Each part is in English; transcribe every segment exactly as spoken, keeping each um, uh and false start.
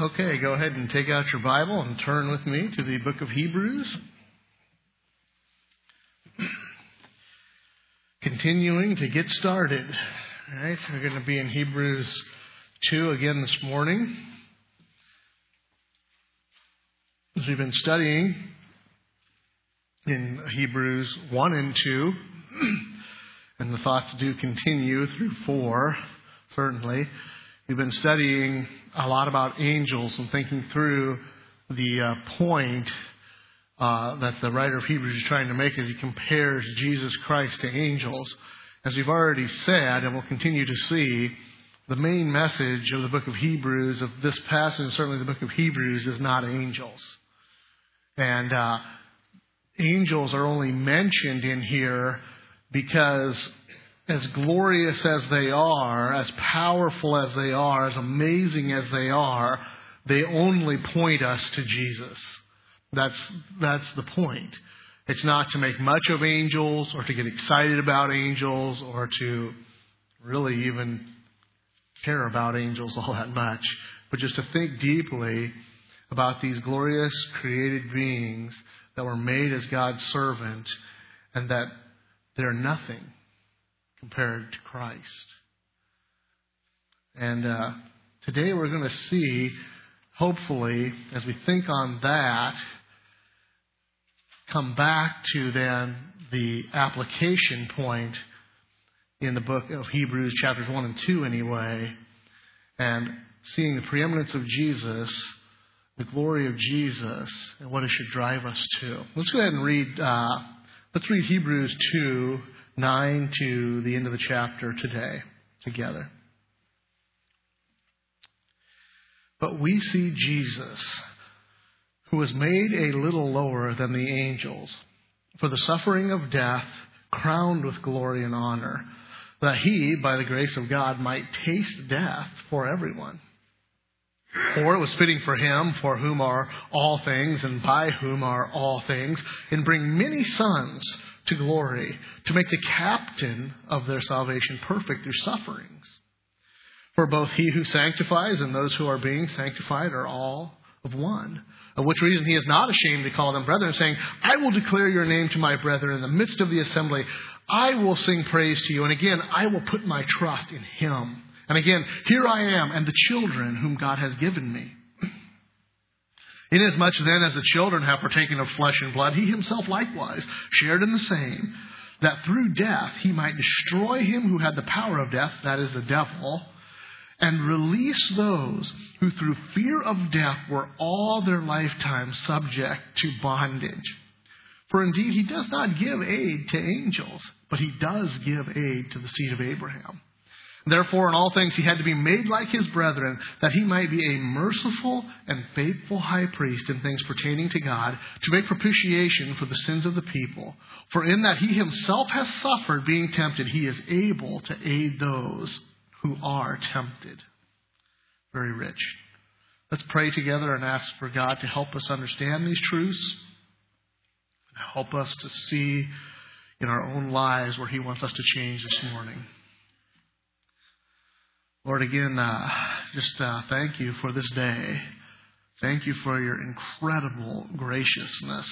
Okay, go ahead and take out your Bible and turn with me to the book of Hebrews. Continuing to get started. All right, we're going to be in Hebrews two again this morning. As we've been studying in Hebrews one and two, and the thoughts do continue through four, certainly. We've been studying a lot about angels and thinking through the uh, point uh, that the writer of Hebrews is trying to make as he compares Jesus Christ to angels. As we've already said, and we'll continue to see, the main message of the book of Hebrews, of this passage, and certainly the book of Hebrews, is not angels. And uh, angels are only mentioned in here because as glorious as they are, as powerful as they are, as amazing as they are, they only point us to Jesus. That's that's the point. It's not to make much of angels or to get excited about angels or to really even care about angels all that much, but just to think deeply about these glorious created beings that were made as God's servant and that they're nothing compared to Christ. And uh, today we're going to see, hopefully, as we think on that, come back to then the application point in the book of Hebrews, chapters one and two anyway, and seeing the preeminence of Jesus, the glory of Jesus, and what it should drive us to. Let's go ahead and read, uh, let's read Hebrews two, nine to the end of the chapter today together. But we see Jesus, who was made a little lower than the angels, for the suffering of death, crowned with glory and honor, that he, by the grace of God, might taste death for everyone. For it was fitting for him, for whom are all things, and by whom are all things, and bring many sons to glory, to make the captain of their salvation perfect through sufferings. For both he who sanctifies and those who are being sanctified are all of one. Of which reason he is not ashamed to call them brethren, saying, I will declare your name to my brethren in the midst of the assembly. I will sing praise to you. And again, I will put my trust in him. And again, here I am and the children whom God has given me. Inasmuch then as the children have partaken of flesh and blood, he himself likewise shared in the same, that through death he might destroy him who had the power of death, that is the devil, and release those who through fear of death were all their lifetime subject to bondage. For indeed he does not give aid to angels, but he does give aid to the seed of Abraham. Therefore, in all things he had to be made like his brethren, that he might be a merciful and faithful high priest in things pertaining to God, to make propitiation for the sins of the people. For in that he himself has suffered being tempted, he is able to aid those who are tempted. Very rich. Let's pray together and ask for God to help us understand these truths, and help us to see in our own lives where he wants us to change this morning. Lord, again, uh, just uh, thank you for this day. Thank you for your incredible graciousness.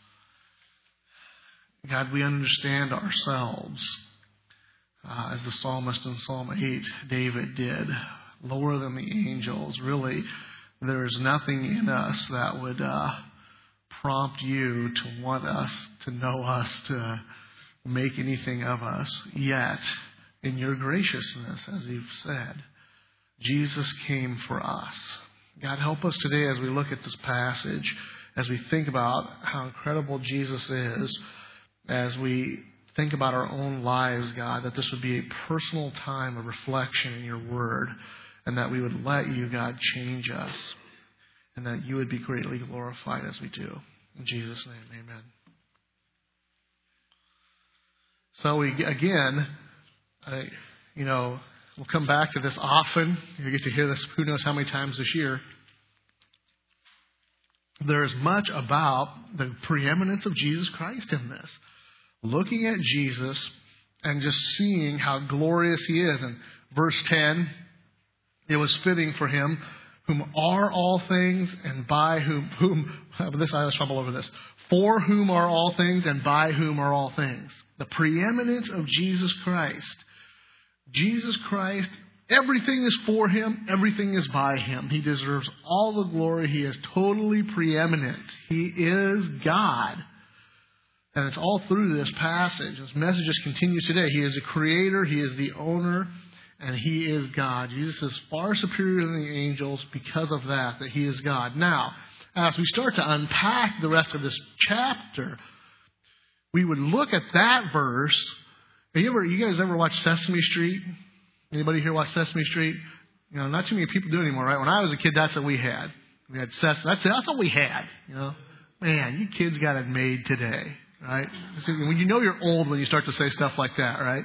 God, we understand ourselves, uh, as the psalmist in Psalm eight, David did, lower than the angels. Really, there is nothing in us that would uh, prompt you to want us, to know us, to make anything of us. Yet, in your graciousness, as you've said, Jesus came for us. God, help us today as we look at this passage, as we think about how incredible Jesus is, as we think about our own lives, God, that this would be a personal time of reflection in your word, and that we would let you, God, change us, and that you would be greatly glorified as we do. In Jesus' name, amen. So we, again, I, you know, we'll come back to this often. You get to hear this who knows how many times this year. There is much about the preeminence of Jesus Christ in this. Looking at Jesus and just seeing how glorious he is. In verse ten, it was fitting for him, whom are all things, and by whom, whom, this I always trouble over this, for whom are all things, and by whom are all things. The preeminence of Jesus Christ. Jesus Christ, everything is for him, everything is by him. He deserves all the glory. He is totally preeminent. He is God. And it's all through this passage. This message just continues today. He is the creator, he is the owner, and he is God. Jesus is far superior than the angels because of that, that he is God. Now, as we start to unpack the rest of this chapter, we would look at that verse. Have you ever, you guys ever watch Sesame Street? Anybody here watch Sesame Street? You know, not too many people do anymore, right? When I was a kid, that's what we had. We had Sesame. That's that's what we had. You know, man, you kids got it made today, right? When you know you're old when you start to say stuff like that, right?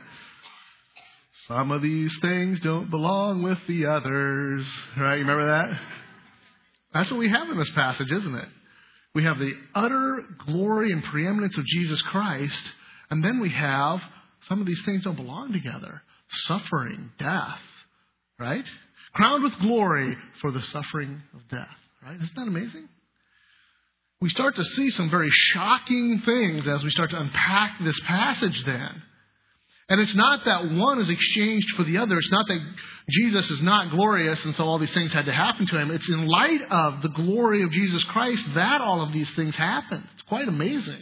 Some of these things don't belong with the others, right? You remember that? That's what we have in this passage, isn't it? We have the utter glory and preeminence of Jesus Christ, and then we have some of these things don't belong together. Suffering, death, right? Crowned with glory for the suffering of death, right? Isn't that amazing? We start to see some very shocking things as we start to unpack this passage then. And it's not that one is exchanged for the other. It's not that Jesus is not glorious and so all these things had to happen to him. It's in light of the glory of Jesus Christ that all of these things happen. It's quite amazing.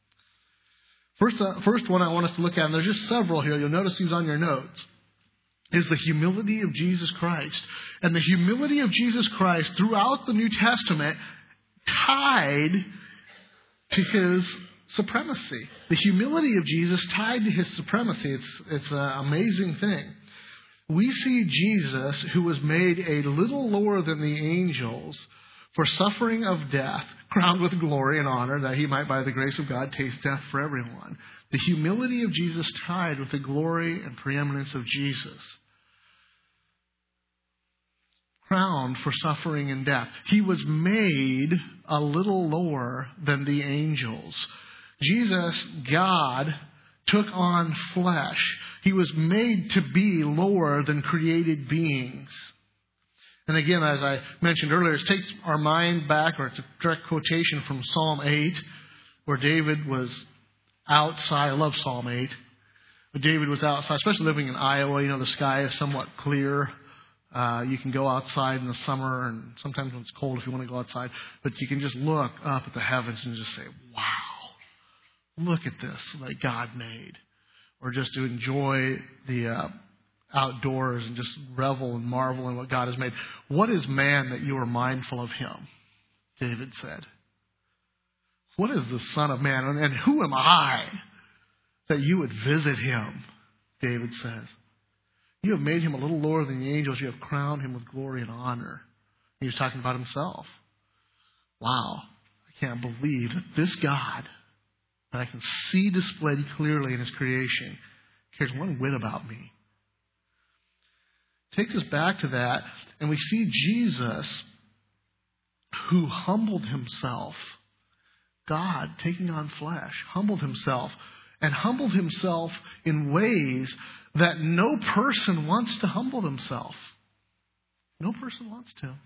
First, uh, first one I want us to look at, and there's just several here. You'll notice these on your notes, is the humility of Jesus Christ. And the humility of Jesus Christ throughout the New Testament tied to his supremacy. The humility of Jesus tied to his supremacy. It's, it's an amazing thing. We see Jesus, who was made a little lower than the angels for suffering of death, crowned with glory and honor, that he might, by the grace of God, taste death for everyone. The humility of Jesus tied with the glory and preeminence of Jesus. Crowned for suffering and death. He was made a little lower than the angels. Jesus, God, took on flesh. He was made to be lower than created beings. And again, as I mentioned earlier, it takes our mind back, or it's a direct quotation from Psalm eight, where David was outside. I love Psalm eight. But David was outside, especially living in Iowa. You know, the sky is somewhat clear. Uh, you can go outside in the summer, and sometimes when it's cold if you want to go outside. But you can just look up at the heavens and just say, wow, look at this that God made. Or just to enjoy the uh, outdoors and just revel and marvel in what God has made. What is man that you are mindful of him? David said. What is the Son of Man? And who am I that you would visit him? David says. You have made him a little lower than the angels. You have crowned him with glory and honor. He was talking about himself. Wow. I can't believe that this God that I can see displayed clearly in his creation cares one whit about me. Takes us back to that, and we see Jesus, who humbled himself, God taking on flesh, humbled himself, and humbled himself in ways that no person wants to humble himself. No person wants to.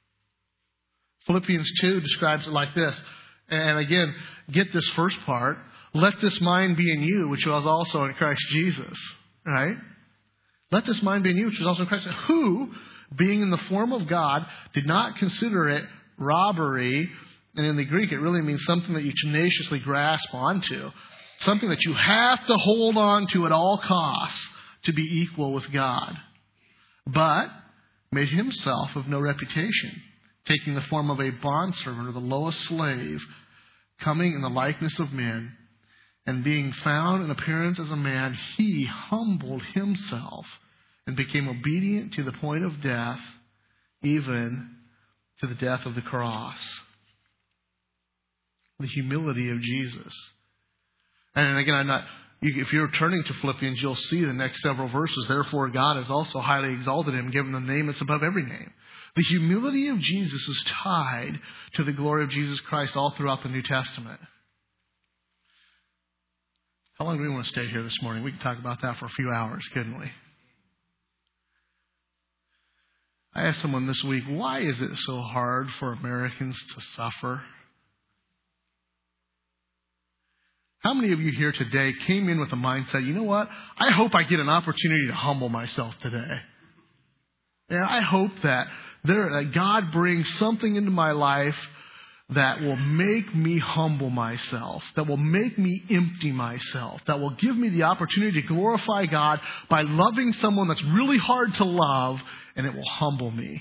Philippians two describes it like this. And again, get this first part. Let this mind be in you, which was also in Christ Jesus. Right? Let this mind be in you, which was also in Christ Jesus, who, being in the form of God, did not consider it robbery. And in the Greek, it really means something that you tenaciously grasp onto. Something that you have to hold on to at all costs to be equal with God. But made himself of no reputation, taking the form of a bondservant or the lowest slave, coming in the likeness of men, and being found in appearance as a man, he humbled himself and became obedient to the point of death, even to the death of the cross. The humility of Jesus. And again, I'm not, if you're turning to Philippians, you'll see the next several verses. Therefore, God has also highly exalted him, given the name that's above every name. The humility of Jesus is tied to the glory of Jesus Christ all throughout the New Testament. How long do we want to stay here this morning? We could talk about that for a few hours, couldn't we? I asked someone this week, why is it so hard for Americans to suffer? How many of you here today came in with a mindset, you know what? I hope I get an opportunity to humble myself today. And I hope that there, that God brings something into my life that will make me humble myself, that will make me empty myself, that will give me the opportunity to glorify God by loving someone that's really hard to love, and it will humble me.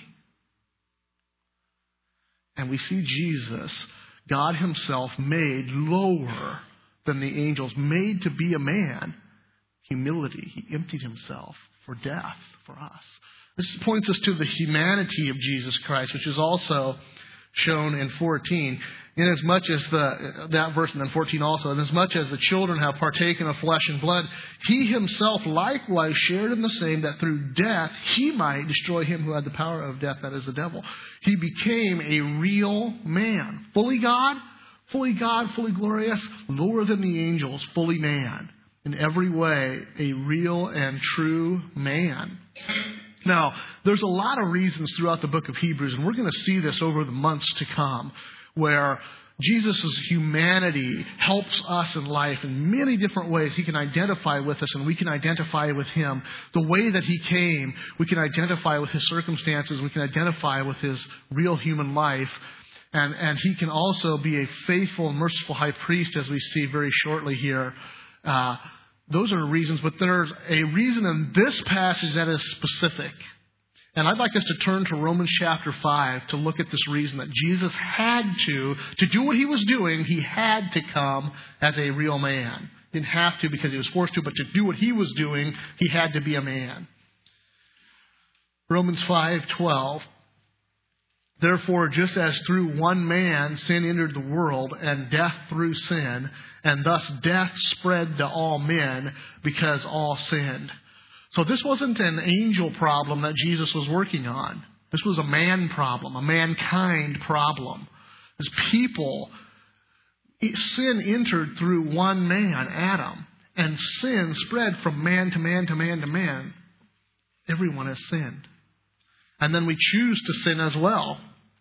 And we see Jesus, God himself, made lower than the angels, made to be a man. Humility. He emptied himself for death for us. This points us to the humanity of Jesus Christ, which is also shown in fourteen. Inasmuch as the, that verse, and then fourteen also, inasmuch as the children have partaken of flesh and blood, he himself likewise shared in the same, that through death he might destroy him who had the power of death, that is the devil. He became a real man. Fully God, fully God, fully glorious, lower than the angels, fully man. In every way, a real and true man. Now, there's a lot of reasons throughout the book of Hebrews, and we're going to see this over the months to come, where Jesus' humanity helps us in life in many different ways. He can identify with us, and we can identify with him. The way that he came, we can identify with his circumstances. We can identify with his real human life. And, and he can also be a faithful and merciful high priest, as we see very shortly here. Uh, those are reasons, but there's a reason in this passage that is specific. And I'd like us to turn to Romans chapter five to look at this reason that Jesus had to, to do what he was doing, he had to come as a real man. He didn't have to because he was forced to, but to do what he was doing, he had to be a man. Romans five twelve. Therefore, just as through one man sin entered the world, and death through sin, and thus death spread to all men because all sinned. So this wasn't an angel problem that Jesus was working on. This was a man problem, a mankind problem. As people, sin entered through one man, Adam, and sin spread from man to man to man to man. Everyone has sinned. And then we choose to sin as well.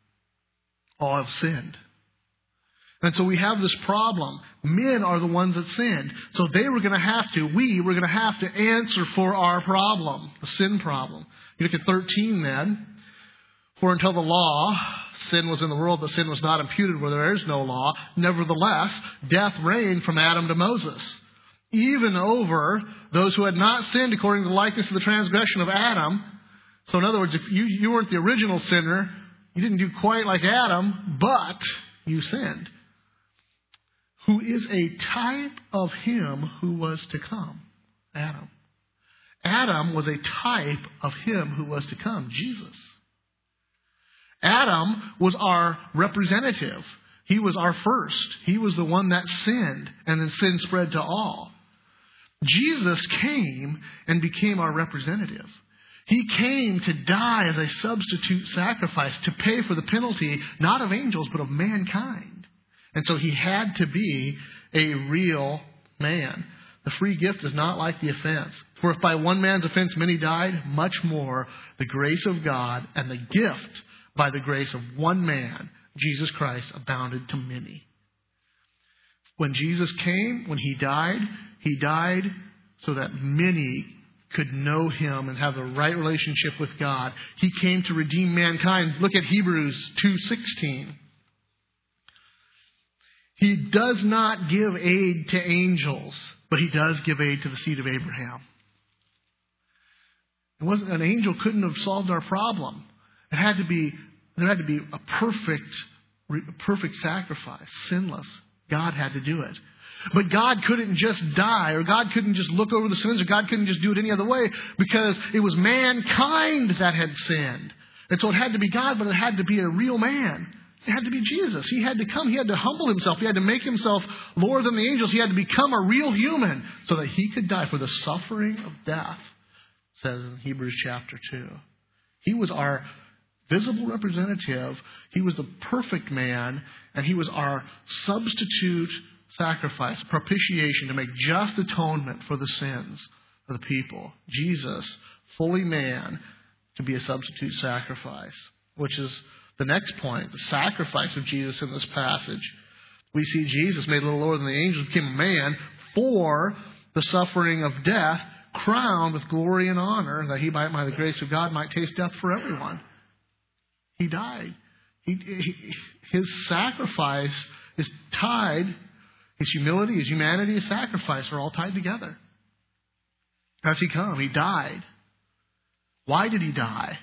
All have sinned. And so we have this problem. Men are the ones that sinned. So they were going to have to, we were going to have to answer for our problem, the sin problem. You look at thirteen then. For until the law, sin was in the world, but sin was not imputed where there is no law. Nevertheless, death reigned from Adam to Moses, even over those who had not sinned according to the likeness of the transgression of Adam. So in other words, if you, you weren't the original sinner, you didn't do quite like Adam, but you sinned. Who is a type of him who was to come. Adam. Adam was a type of him who was to come. Jesus. Adam was our representative. He was our first. He was the one that sinned, and then sin spread to all. Jesus came and became our representative. He came to die as a substitute sacrifice to pay for the penalty, not of angels, but of mankind. And so he had to be a real man. The free gift is not like the offense. For if by one man's offense many died, much more the grace of God and the gift by the grace of one man, Jesus Christ, abounded to many. When Jesus came, when he died, he died so that many could know him and have the right relationship with God. He came to redeem mankind. Look at Hebrews two sixteen. He does not give aid to angels, but he does give aid to the seed of Abraham. It wasn't, an angel couldn't have solved our problem. It had to be, there had to be a perfect, perfect sacrifice, sinless. God had to do it. But God couldn't just die, or God couldn't just look over the sins, or God couldn't just do it any other way, because it was mankind that had sinned. And so it had to be God, but it had to be a real man. It had to be Jesus. He had to come. He had to humble himself. He had to make himself lower than the angels. He had to become a real human so that he could die for the suffering of death, it says in Hebrews chapter two. He was our visible representative. He was the perfect man, and he was our substitute sacrifice, propitiation, to make just atonement for the sins of the people. Jesus, fully man, to be a substitute sacrifice, which is the next point, the sacrifice of Jesus in this passage. We see Jesus made a little lower than the angels, became a man for the suffering of death, crowned with glory and honor, that he might, by the grace of God, might taste death for everyone. He died. He, he, his sacrifice is tied, his humility, his humanity, his sacrifice are all tied together. As he come, he died. Why did he die?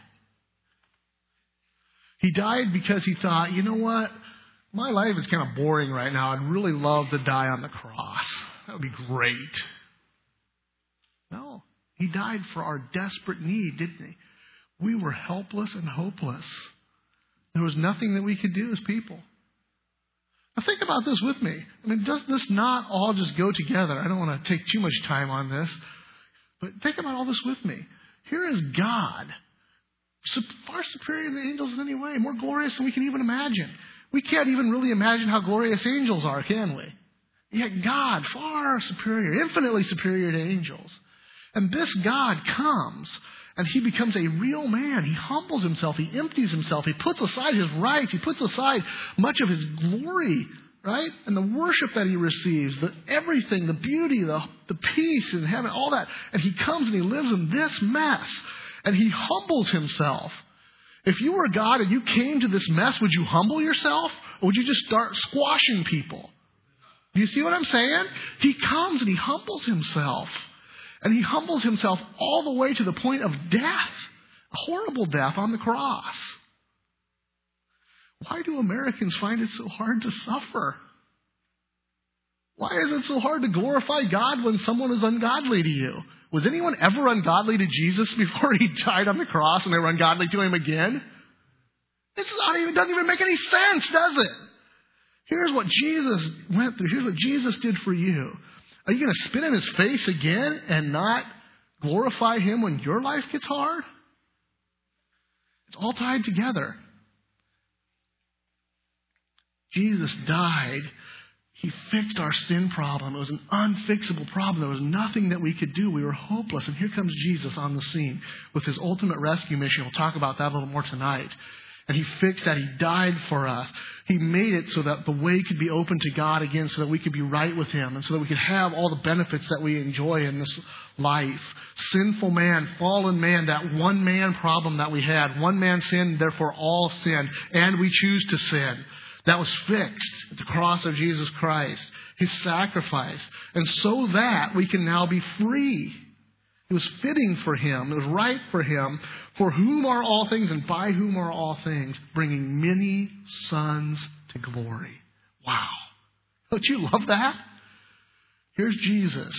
He died because he thought, you know what? My life is kind of boring right now. I'd really love to die on the cross. That would be great. No. He died for our desperate need, didn't he? We were helpless and hopeless. There was nothing that we could do as people. Now think about this with me. I mean, does this not all just go together? I don't want to take too much time on this. But think about all this with me. Here is God, far superior to the angels in any way, more glorious than we can even imagine. We can't even really imagine how glorious angels are, can we? Yet God, far superior, infinitely superior to angels. And this God comes and he becomes a real man. He humbles himself. He empties himself. He puts aside his rights. He puts aside much of his glory, right? And the worship that he receives, the everything, the beauty, the, the peace in heaven, all that. And he comes and he lives in this mess. And he humbles himself. If you were God and you came to this mess, would you humble yourself? Or would you just start squashing people? Do you see what I'm saying? He comes and he humbles himself. And he humbles himself all the way to the point of death. A horrible death on the cross. Why do Americans find it so hard to suffer? Why is it so hard to glorify God when someone is ungodly to you? Was anyone ever ungodly to Jesus before he died on the cross and they were ungodly to him again? It's not even, doesn't even make any sense, does it? Here's what Jesus went through. Here's what Jesus did for you. Are you going to spit in his face again and not glorify him when your life gets hard? It's all tied together. Jesus died. He fixed our sin problem. It was an unfixable problem. There was nothing that we could do. We were hopeless. And here comes Jesus on the scene with his ultimate rescue mission. We'll talk about that a little more tonight. And he fixed that. He died for us. He made it so that the way could be open to God again, so that we could be right with him, and so that we could have all the benefits that we enjoy in this life. Sinful man, fallen man, that one man problem that we had. One man sinned, therefore all sinned. And we choose to sin. That was fixed at the cross of Jesus Christ. His sacrifice. And so that we can now be free. It was fitting for him. It was right for him. For whom are all things and by whom are all things, bringing many sons to glory. Wow. Don't you love that? Here's Jesus.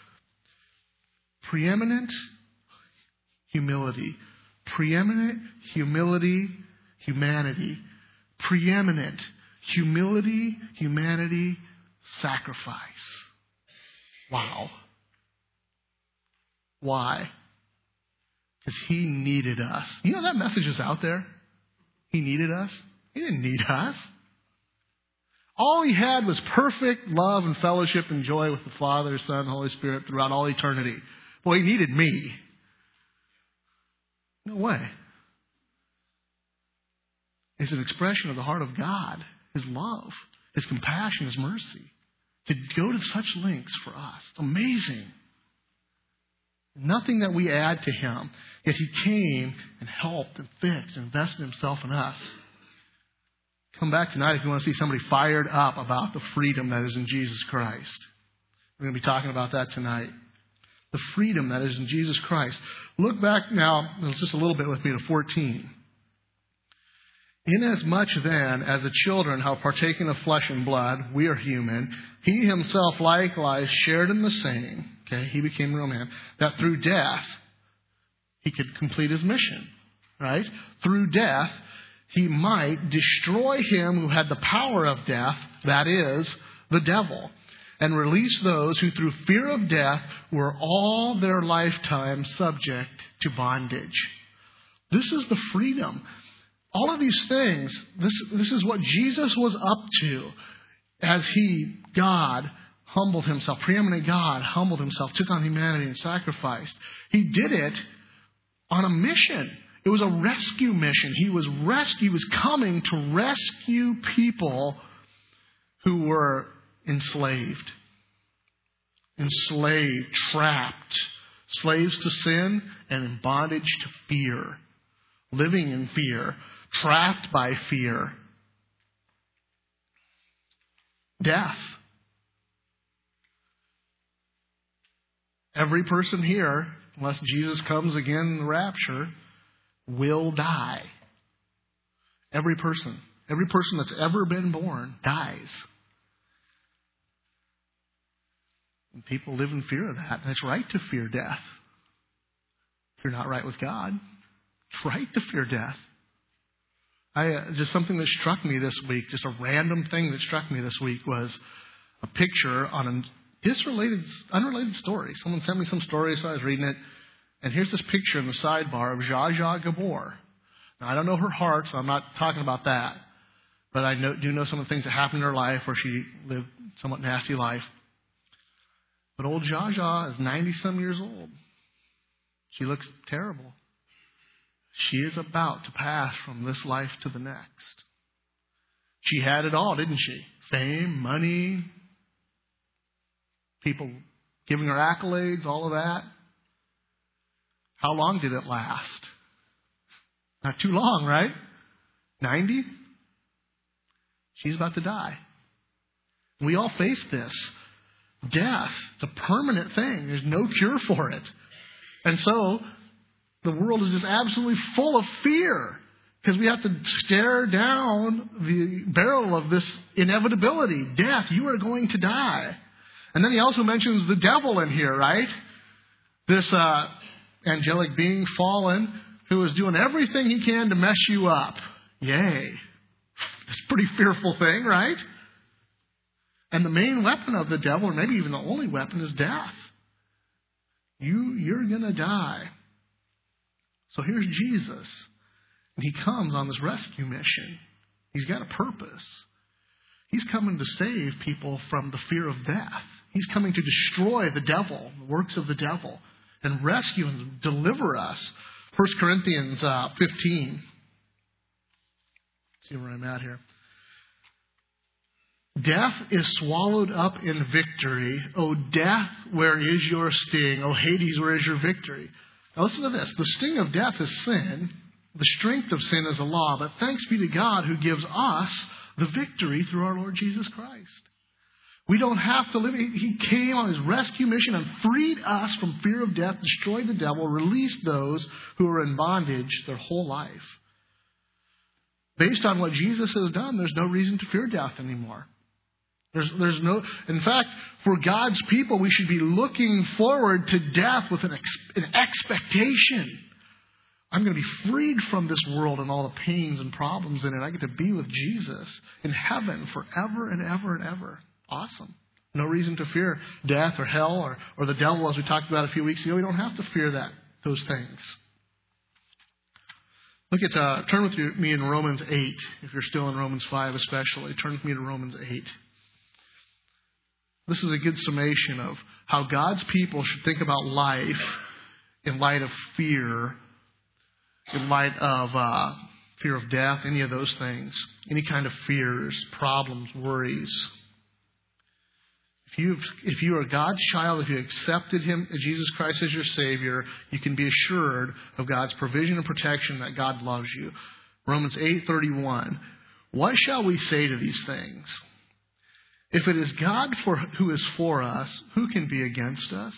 Preeminent humility. Preeminent humility, humanity. Preeminent humility, humanity, sacrifice. Wow. Why? Because he needed us. You know that message is out there? He needed us. He didn't need us. All he had was perfect love and fellowship and joy with the Father, Son, Holy Spirit throughout all eternity. Boy, he needed me. No way. It's an expression of the heart of God, his love, his compassion, his mercy, to go to such lengths for us. It's amazing. Nothing that we add to him. Yet he came and helped and fixed and invested himself in us. Come back tonight if you want to see somebody fired up about the freedom that is in Jesus Christ. We're going to be talking about that tonight. The freedom that is in Jesus Christ. Look back now, just a little bit with me to fourteen. Inasmuch then as the children have partaken of flesh and blood, we are human, he himself likewise shared in the same. Okay, he became a real man. That through death, he could complete his mission. Right? Through death, he might destroy him who had the power of death, that is, the devil, and release those who through fear of death were all their lifetime subject to bondage. This is the freedom. All of these things, this, this is what Jesus was up to as he, God, humbled himself. Preeminent God humbled himself, took on humanity and sacrificed. He did it on a mission. It was a rescue mission. He was rescue. He was coming to rescue people who were enslaved. Enslaved, trapped, slaves to sin and in bondage to fear. Living in fear, trapped by fear. Death. Every person here, unless Jesus comes again in the rapture, will die. Every person. Every person that's ever been born dies. And people live in fear of that. And it's right to fear death. If you're not right with God, it's right to fear death. I uh, just something that struck me this week, just a random thing that struck me this week was a picture on a disrelated, unrelated story. Someone sent me some story, so I was reading it. And here's this picture in the sidebar of Zsa Zsa Gabor. Now, I don't know her heart, so I'm not talking about that. But I know, do know some of the things that happened in her life where she lived a somewhat nasty life. But old Zsa Zsa is ninety-some years old. She looks terrible. She is about to pass from this life to the next. She had it all, didn't she? Fame, money, people giving her accolades, all of that. How long did it last? Not too long, right? ninety? She's about to die. We all face this. Death, it's a permanent thing. There's no cure for it. And so, the world is just absolutely full of fear because we have to stare down the barrel of this inevitability. Death, you are going to die. And then he also mentions the devil in here, right? This uh, angelic being fallen who is doing everything he can to mess you up. Yay. It's a pretty fearful thing, right? And the main weapon of the devil, or maybe even the only weapon, is death. You, you're going to die. So here's Jesus. And he comes on this rescue mission. He's got a purpose. He's coming to save people from the fear of death. He's coming to destroy the devil, the works of the devil, and rescue and deliver us. First Corinthians uh, fifteen. Let's see where I'm at here. Death is swallowed up in victory. O death, where is your sting? O Hades, where is your victory? Now listen to this. The sting of death is sin. The strength of sin is the law. But thanks be to God who gives us the victory through our Lord Jesus Christ. We don't have to live. He came on his rescue mission and freed us from fear of death, destroyed the devil, released those who are in bondage their whole life. Based on what Jesus has done, there's no reason to fear death anymore. There's, there's no, in fact, for God's people, we should be looking forward to death with an, ex, an expectation. I'm going to be freed from this world and all the pains and problems in it. I get to be with Jesus in heaven forever and ever and ever. Awesome. No reason to fear death or hell or, or the devil, as we talked about a few weeks ago. We don't have to fear that, those things. Look at, uh, turn with you, me in Romans eight, if you're still in Romans five especially. Turn with me to Romans eight. This is a good summation of how God's people should think about life in light of fear, in light of uh, fear of death, any of those things, any kind of fears, problems, worries. If you if you are God's child, if you accepted Him, Jesus Christ as your Savior, you can be assured of God's provision and protection, that God loves you. Romans eight thirty-one. What shall we say to these things? If it is God for, who is for us, who can be against us?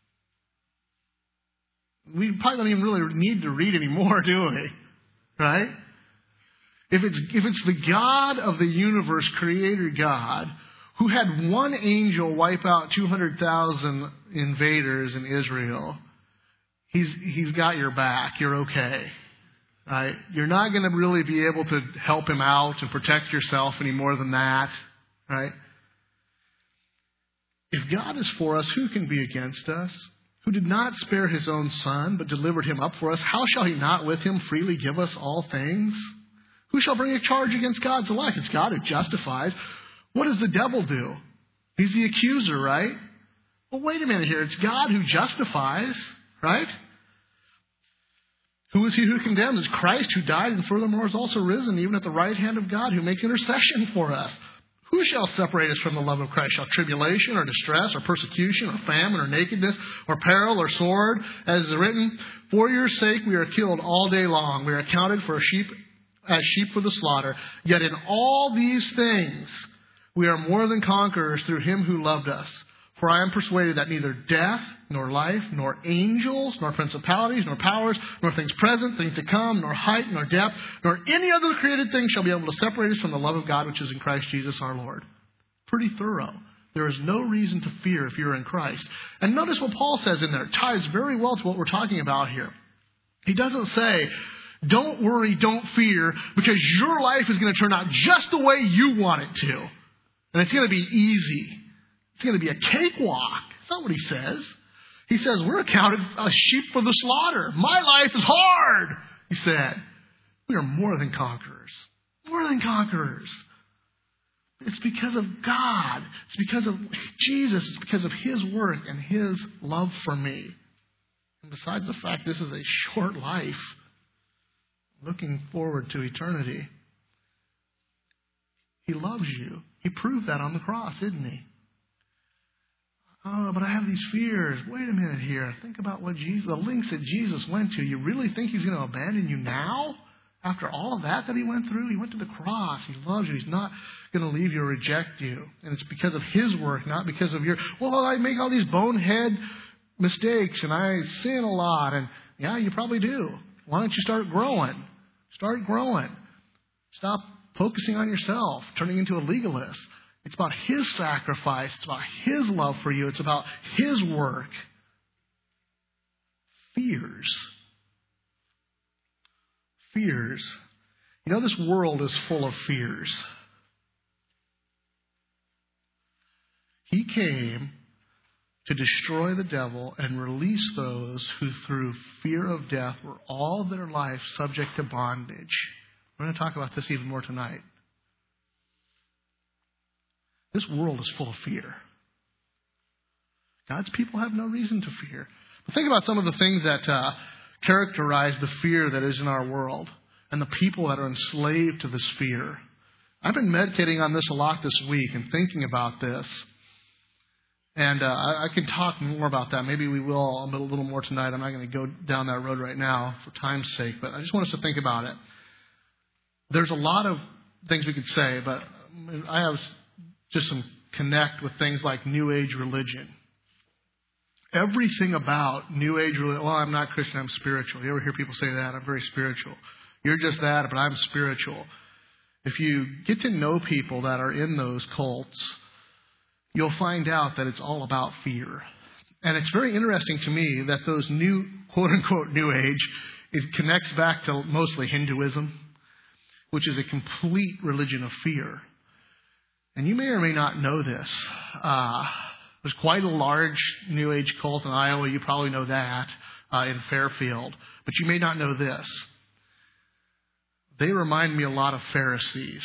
We probably don't even really need to read anymore, do we? Right? If it's, if it's the God of the universe, Creator God, who had one angel wipe out two hundred thousand invaders in Israel, he's, he's got your back. You're okay. Right? You're not going to really be able to help him out and protect yourself any more than that. Right? If God is for us, who can be against us? Who did not spare his own Son, but delivered him up for us, how shall he not with him freely give us all things? Who shall bring a charge against God's elect? It's God who justifies. What does the devil do? He's the accuser, right? Well, wait a minute here. It's God who justifies, right? Who is he who condemns? It's Christ who died and furthermore is also risen, even at the right hand of God, who makes intercession for us. Who shall separate us from the love of Christ? Shall tribulation or distress or persecution or famine or nakedness or peril or sword? As is written, for your sake we are killed all day long. We are accounted for a sheep as sheep for the slaughter. Yet in all these things we are more than conquerors through him who loved us. For I am persuaded that neither death, nor life, nor angels, nor principalities, nor powers, nor things present, things to come, nor height, nor depth, nor any other created thing shall be able to separate us from the love of God which is in Christ Jesus our Lord. Pretty thorough. There is no reason to fear if you're in Christ. And notice what Paul says in there. It ties very well to what we're talking about here. He doesn't say, don't worry, don't fear, because your life is going to turn out just the way you want it to. And it's going to be easy. It's going to be a cakewalk. That's not what he says. He says, we're accounted as sheep for the slaughter. My life is hard, he said. We are more than conquerors. More than conquerors. It's because of God. It's because of Jesus. It's because of his work and his love for me. And besides the fact this is a short life, looking forward to eternity, he loves you. He proved that on the cross, didn't he? Oh, but I have these fears. Wait a minute here. Think about what Jesus, the lengths that Jesus went to. You really think he's going to abandon you now? After all of that that he went through? He went to the cross. He loves you. He's not going to leave you or reject you. And it's because of his work, not because of your, well, I make all these bonehead mistakes and I sin a lot. And yeah, you probably do. Why don't you start growing? Start growing. Stop focusing on yourself, turning into a legalist. It's about his sacrifice. It's about his love for you. It's about his work. Fears. Fears. You know, this world is full of fears. He came to destroy the devil and release those who through fear of death were all their life subject to bondage. We're going to talk about this even more tonight. This world is full of fear. God's people have no reason to fear. But think about some of the things that uh, characterize the fear that is in our world and the people that are enslaved to this fear. I've been meditating on this a lot this week and thinking about this. And uh, I, I can talk more about that. Maybe we will a little, little more tonight. I'm not going to go down that road right now for time's sake, but I just want us to think about it. There's a lot of things we could say, but I have just some connect with things like New Age religion. Everything about New Age religion, well, I'm not Christian, I'm spiritual. You ever hear people say that? I'm very spiritual. You're just that, but I'm spiritual. If you get to know people that are in those cults, you'll find out that it's all about fear. And it's very interesting to me that those new, quote-unquote, New Age, it connects back to mostly Hinduism, which is a complete religion of fear. And you may or may not know this. Uh, there's quite a large New Age cult in Iowa. You probably know that uh, in Fairfield. But you may not know this. They remind me a lot of Pharisees.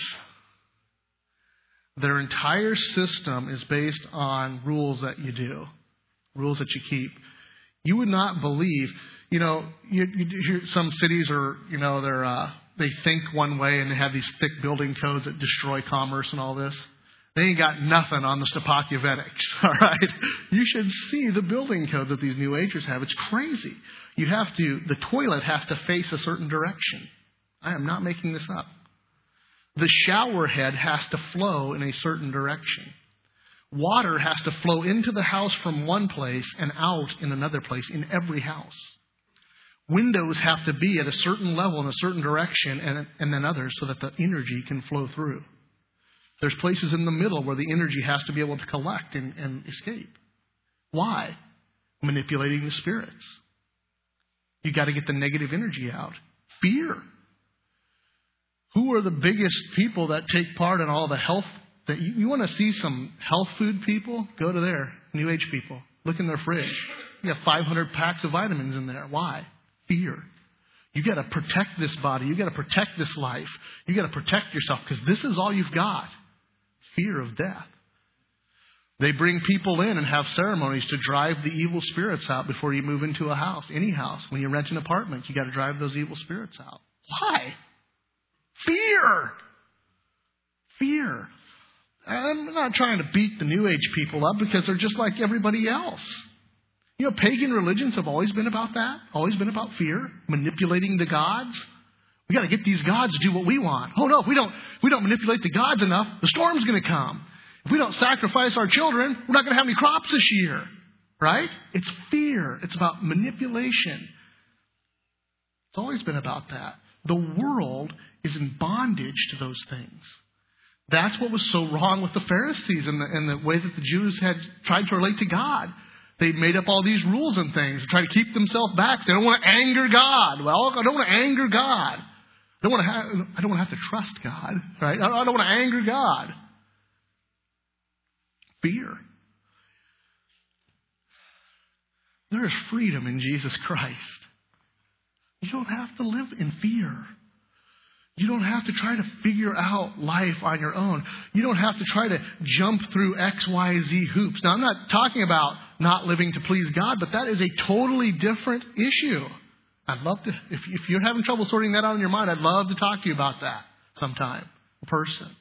Their entire system is based on rules that you do, rules that you keep. You would not believe, you know, you, you hear some cities are, you know, they're uh, they think one way and they have these thick building codes that destroy commerce and all this. They ain't got nothing on the Stopakevetics, all right? You should see the building codes that these New Agers have. It's crazy. You have to, the toilet has to face a certain direction. I am not making this up. The shower head has to flow in a certain direction. Water has to flow into the house from one place and out in another place in every house. Windows have to be at a certain level in a certain direction and, and then others so that the energy can flow through. There's places in the middle where the energy has to be able to collect and, and escape. Why? Manipulating the spirits. You got to get the negative energy out. Fear. Who are the biggest people that take part in all the health? That you, you want to see some health food people? Go to there. New Age people. Look in their fridge. You got five hundred packs of vitamins in there. Why? Fear. You got to protect this body. You got to protect this life. You got to protect yourself because this is all you've got. Fear of death. They bring people in and have ceremonies to drive the evil spirits out before you move into a house, any house. When you rent an apartment, you got to drive those evil spirits out. Why? Fear. Fear. I'm not trying to beat the New Age people up because they're just like everybody else. You know, pagan religions have always been about that. Always been about fear, manipulating the gods. We got to get these gods to do what we want. Oh no, if we don't, if we don't manipulate the gods enough, the storm's going to come. If we don't sacrifice our children, we're not going to have any crops this year. Right? It's fear. It's about manipulation. It's always been about that. The world is in bondage to those things. That's what was so wrong with the Pharisees and the, and the way that the Jews had tried to relate to God. They made up all these rules and things to try to keep themselves back. They don't want to anger God. Well, I don't want to anger God. I don't want to have, I don't want to have to trust God. Right? I don't want to anger God. Fear. There is freedom in Jesus Christ. You don't have to live in fear. You don't have to try to figure out life on your own. You don't have to try to jump through X, Y, Z hoops. Now, I'm not talking about not living to please God, but that is a totally different issue. I'd love to, if, if you're having trouble sorting that out in your mind, I'd love to talk to you about that sometime, a person.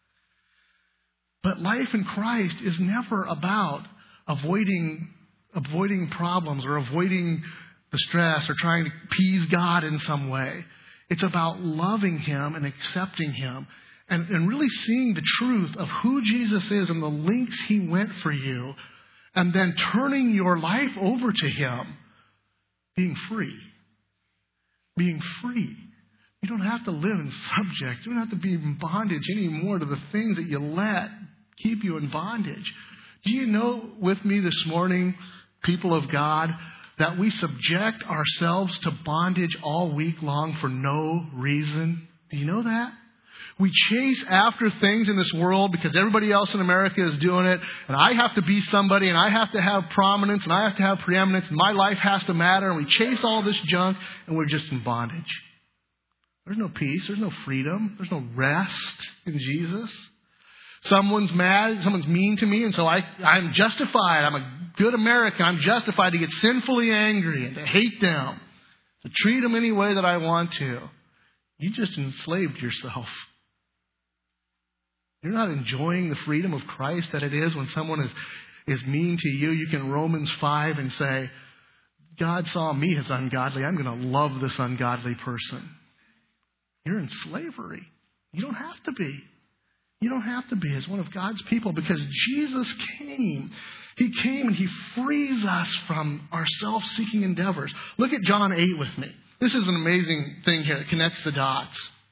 But life in Christ is never about avoiding avoiding problems or avoiding the stress or trying to appease God in some way. It's about loving Him and accepting Him and, and really seeing the truth of who Jesus is and the lengths He went for you, and then turning your life over to Him, being free. Being free. You don't have to live in subject. You don't have to be in bondage anymore to the things that you let keep you in bondage. Do you know with me this morning, people of God, that we subject ourselves to bondage all week long for no reason? Do you know that? We chase after things in this world because everybody else in America is doing it, and I have to be somebody, and I have to have prominence, and I have to have preeminence, and my life has to matter, and we chase all this junk, and we're just in bondage. There's no peace. There's no freedom. There's no rest in Jesus. Someone's mad, someone's mean to me, and so I, I'm justified. I'm a good American. I'm justified to get sinfully angry and to hate them, to treat them any way that I want to. You just enslaved yourself. You're not enjoying the freedom of Christ that it is when someone is, is mean to you. You can Romans five and say, God saw me as ungodly. I'm going to love this ungodly person. You're in slavery. You don't have to be. You don't have to be as one of God's people because Jesus came. He came and He frees us from our self-seeking endeavors. Look at John eight with me. This is an amazing thing here that connects the dots.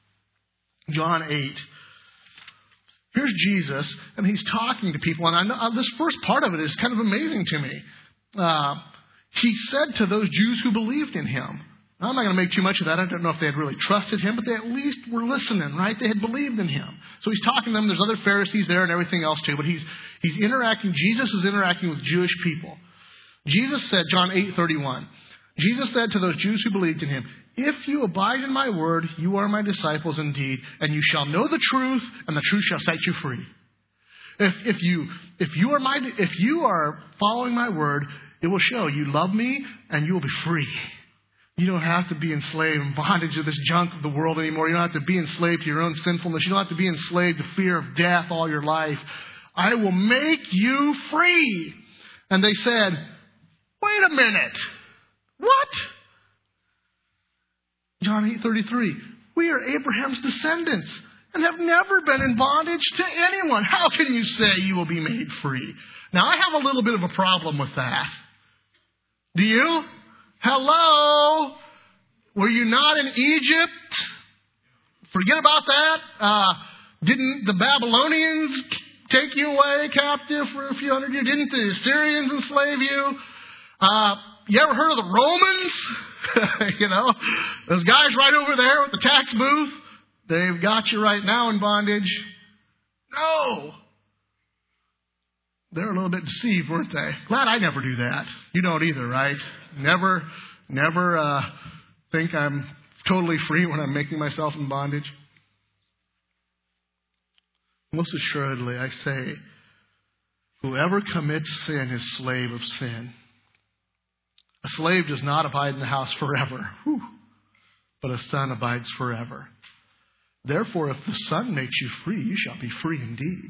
John eight. Here's Jesus, and He's talking to people. And I know this first part of it is kind of amazing to me. Uh, he said to those Jews who believed in Him. Now, I'm not going to make too much of that. I don't know if they had really trusted Him, but they at least were listening, right? They had believed in Him. So He's talking to them. There's other Pharisees there and everything else too. But He's He's interacting. Jesus is interacting with Jewish people. Jesus said, John eight thirty-one. Jesus said to those Jews who believed in Him, if you abide in my word, you are my disciples indeed, and you shall know the truth, and the truth shall set you free. If, if you if you are my if you are following my word, it will show you love me, and you will be free. You don't have to be enslaved in bondage to this junk of the world anymore. You don't have to be enslaved to your own sinfulness. You don't have to be enslaved to fear of death all your life. I will make you free. And they said, wait a minute. What? John eight thirty-three. We are Abraham's descendants and have never been in bondage to anyone. How can you say you will be made free? Now, I have a little bit of a problem with that. Do you? Hello? Were you not in Egypt? Forget about that. Uh, didn't the Babylonians take you away captive for a few hundred years? Didn't the Assyrians enslave you? Uh, you ever heard of the Romans? You know, those guys right over there with the tax booth, they've got you right now in bondage. No. They're a little bit deceived, weren't they? Glad I never do that. You don't either, right? Never, never uh, think I'm totally free when I'm making myself in bondage. Most assuredly, I say, Whoever commits sin is slave of sin. A slave does not abide in the house forever, whew, but a son abides forever. Therefore, if the Son makes you free, you shall be free indeed.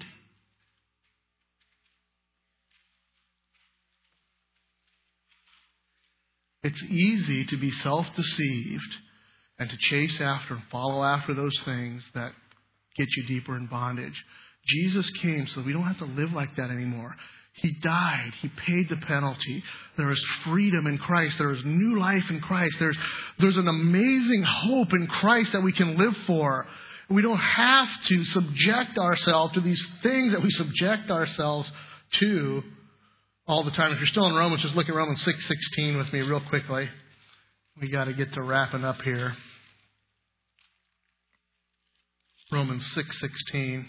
It's easy to be self-deceived and to chase after and follow after those things that get you deeper in bondage. Jesus came so that we don't have to live like that anymore. He died. He paid the penalty. There is freedom in Christ. There is new life in Christ. There's, there's an amazing hope in Christ that we can live for. We don't have to subject ourselves to these things that we subject ourselves to all the time. If you're still in Romans, just look at Romans six sixteen with me real quickly. We got to get to wrapping up here. Romans six sixteen.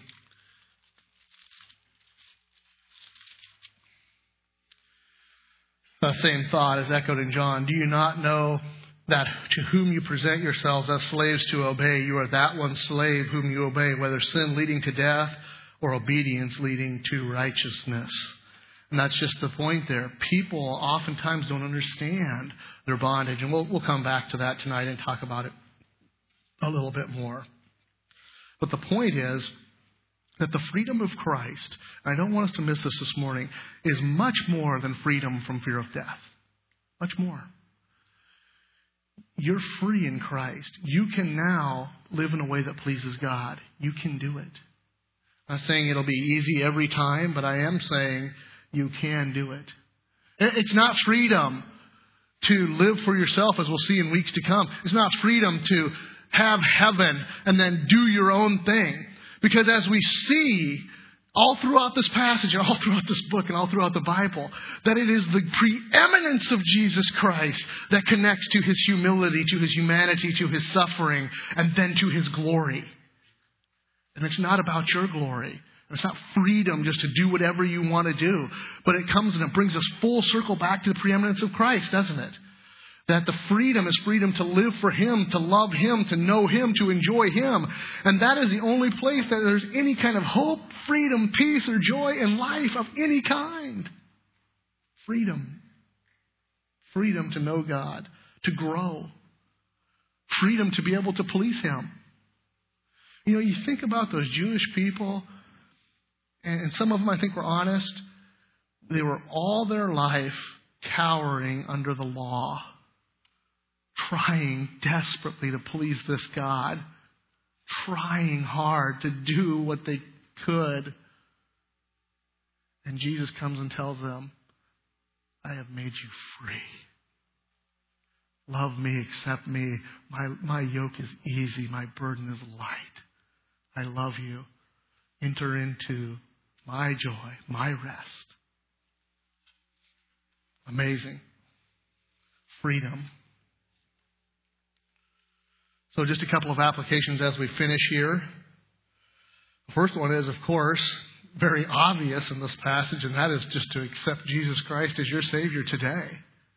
The same thought is echoed in John. Do you not know that to whom you present yourselves as slaves to obey, you are that one slave whom you obey, whether sin leading to death or obedience leading to righteousness? And that's just the point there. People oftentimes don't understand their bondage. And we'll, we'll come back to that tonight and talk about it a little bit more. But the point is that the freedom of Christ, and I don't want us to miss this this morning, is much more than freedom from fear of death. Much more. You're free in Christ. You can now live in a way that pleases God. You can do it. I'm not saying it'll be easy every time, but I am saying you can do it. It's not freedom to live for yourself, as we'll see in weeks to come. It's not freedom to have heaven and then do your own thing. Because as we see all throughout this passage, and all throughout this book, and all throughout the Bible, that it is the preeminence of Jesus Christ that connects to His humility, to His humanity, to His suffering, and then to His glory. And it's not about your glory. It's not freedom just to do whatever you want to do. But it comes and it brings us full circle back to the preeminence of Christ, doesn't it? That the freedom is freedom to live for Him, to love Him, to know Him, to enjoy Him. And that is the only place that there's any kind of hope, freedom, peace, or joy in life of any kind. Freedom. Freedom to know God, to grow. Freedom to be able to please Him. You know, you think about those Jewish people, and some of them I think were honest. They were all their life cowering under the law, trying desperately to please this God, trying hard to do what they could. And Jesus comes and tells them, I have made you free. Love me, accept me. My, my yoke is easy. My burden is light. I love you. Enter into my joy, my rest. Amazing. Freedom. So just a couple of applications as we finish here. The first one is, of course, very obvious in this passage, and that is just to accept Jesus Christ as your Savior today.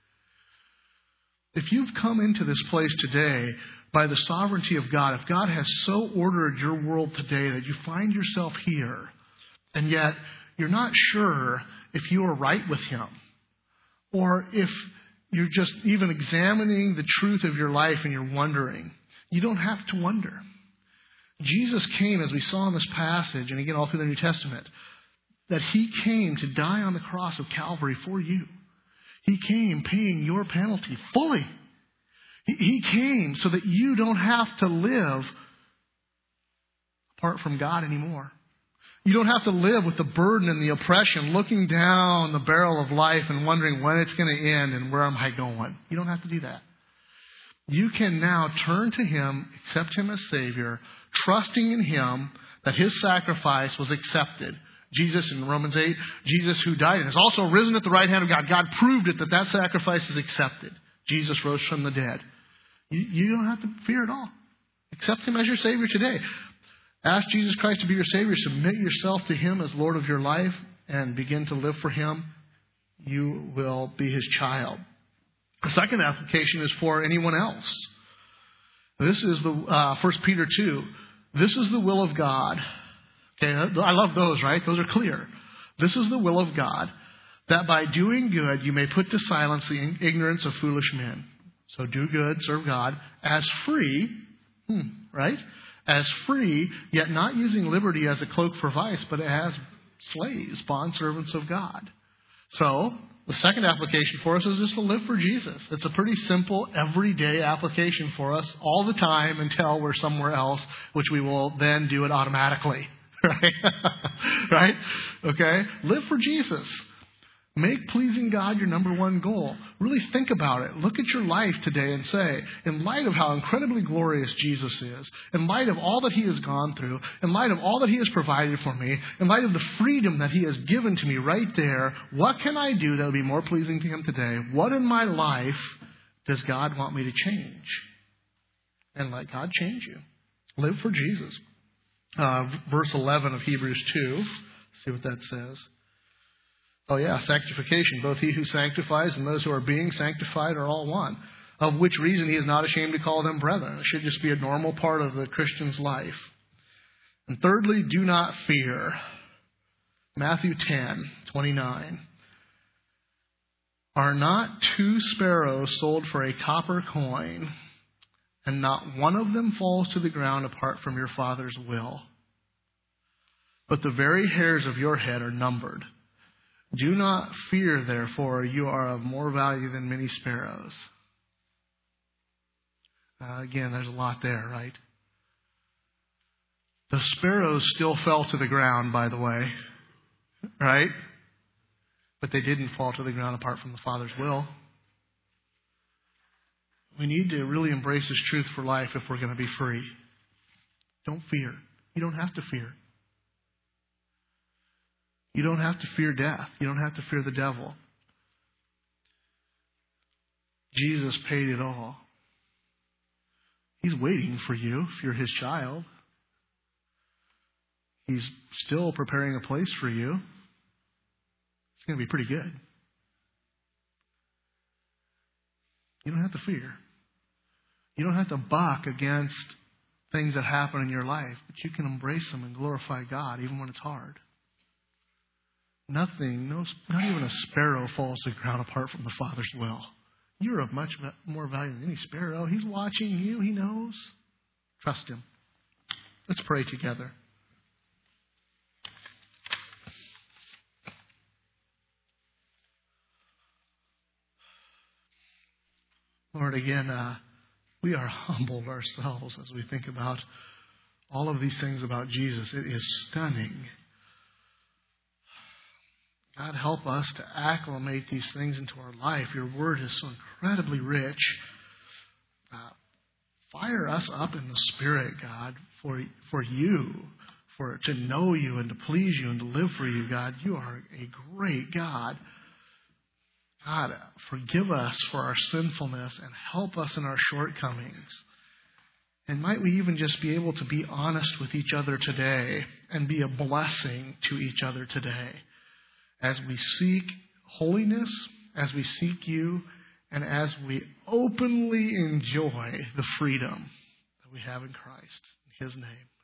If you've come into this place today by the sovereignty of God, if God has so ordered your world today that you find yourself here, and yet you're not sure if you are right with Him, or if you're just even examining the truth of your life and you're wondering, you don't have to wonder. Jesus came, as we saw in this passage, and again all through the New Testament, that He came to die on the cross of Calvary for you. He came paying your penalty fully. He, he came so that you don't have to live apart from God anymore. You don't have to live with the burden and the oppression, looking down the barrel of life and wondering when it's going to end and where am I going. You don't have to do that. You can now turn to Him, accept Him as Savior, trusting in Him that His sacrifice was accepted. Jesus in Romans eight, Jesus who died and is also risen at the right hand of God. God proved it that that sacrifice is accepted. Jesus rose from the dead. You, you don't have to fear at all. Accept Him as your Savior today. Ask Jesus Christ to be your Savior. Submit yourself to Him as Lord of your life and begin to live for Him. You will be His child. The second application is for anyone else. This is the uh, First Peter two. This is the will of God. Okay, I love those, right? Those are clear. This is the will of God, that by doing good you may put to silence the ignorance of foolish men. So do good, serve God, as free, hmm, right? As free, yet not using liberty as a cloak for vice, but as slaves, bondservants of God. So, the second application for us is just to live for Jesus. It's a pretty simple, everyday application for us all the time until we're somewhere else, which we will then do it automatically. Right? Right? Okay? Live for Jesus. Make pleasing God your number one goal. Really think about it. Look at your life today and say, in light of how incredibly glorious Jesus is, in light of all that He has gone through, in light of all that He has provided for me, in light of the freedom that He has given to me right there, what can I do that will be more pleasing to Him today? What in my life does God want me to change? And let God change you. Live for Jesus. Uh, verse eleven of Hebrews two. See what that says. Oh yeah, sanctification. Both He who sanctifies and those who are being sanctified are all one. Of which reason He is not ashamed to call them brethren. It should just be a normal part of the Christian's life. And thirdly, do not fear. Matthew ten, twenty-nine. Are not two sparrows sold for a copper coin, and not one of them falls to the ground apart from your Father's will? But the very hairs of your head are numbered. Do not fear, therefore, you are of more value than many sparrows. Uh, again, there's a lot there, right? The sparrows still fell to the ground, by the way, right? But they didn't fall to the ground apart from the Father's will. We need to really embrace this truth for life if we're going to be free. Don't fear. You don't have to fear. You don't have to fear death. You don't have to fear the devil. Jesus paid it all. He's waiting for you if you're His child. He's still preparing a place for you. It's going to be pretty good. You don't have to fear. You don't have to buck against things that happen in your life, but you can embrace them and glorify God even when it's hard. Nothing, no, not even a sparrow falls to the ground apart from the Father's will. You're of much more value than any sparrow. He's watching you. He knows. Trust Him. Let's pray together. Lord, again, uh, we are humbled ourselves as we think about all of these things about Jesus. It is stunning. God, help us to acclimate these things into our life. Your word is so incredibly rich. Uh, fire us up in the Spirit, God, for, for you, for to know you and to please you and to live for you, God. You are a great God. God, forgive us for our sinfulness and help us in our shortcomings. And might we even just be able to be honest with each other today and be a blessing to each other today as we seek holiness, as we seek you, and as we openly enjoy the freedom that we have in Christ. In His name.